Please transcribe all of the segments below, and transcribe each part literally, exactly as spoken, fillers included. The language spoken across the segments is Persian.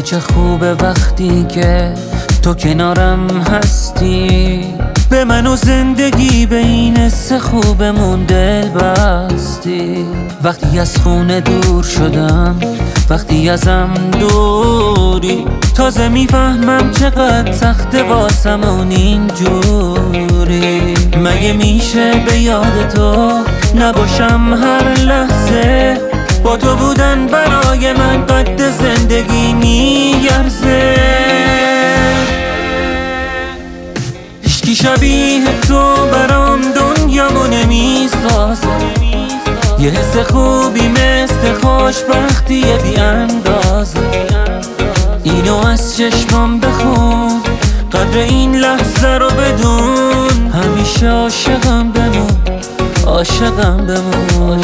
چه خوبه وقتی که تو کنارم هستی. به من و زندگی به این حس خوبمون دل بستی. وقتی از خونه دور شدم، وقتی ازم دوری، تازه میفهمم چقدر سخته واسمون اینجوری. مگه میشه به یاد تو نباشم هر لحظه؟ با تو بودن برای من قد زندگی میارزه. هیچکی شبیه تو برام دنیامو نمیسازه. یه حس خوبی مثل خوشبختی بی اندازه. اینو از چشمام بخون، قدر این لحظه رو بدون. همیشه عاشقم بمون، عاشقم بمون.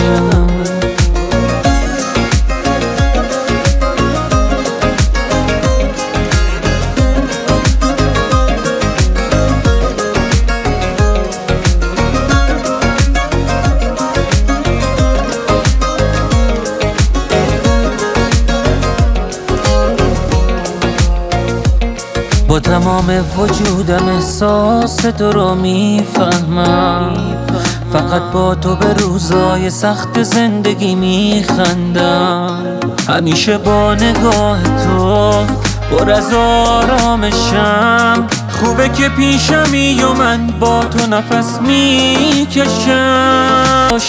با تمام وجودم احساس تو رو میفهمم. فقط با تو به روزای سخت زندگی میخندم. همیشه با نگاه تو پر از آرامشم. خوبه که پیشمی و من با تو نفس میکشم.